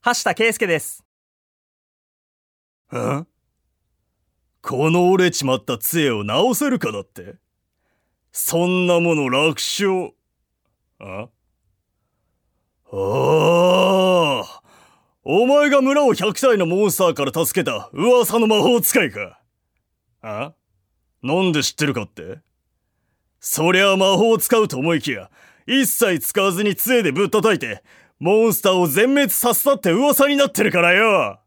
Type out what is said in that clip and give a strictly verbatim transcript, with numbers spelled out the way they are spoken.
橋田圭介です。 ん？この折れちまった杖を直せるかだって？そんなもの楽勝。あああ、お前が村をひゃくたいのモンスターから助けた噂の魔法使いか。あ、なんで知ってるかって？そりゃ魔法を使うと思いきや、一切使わずに杖でぶったたいてモンスターを全滅させたって噂になってるからよ。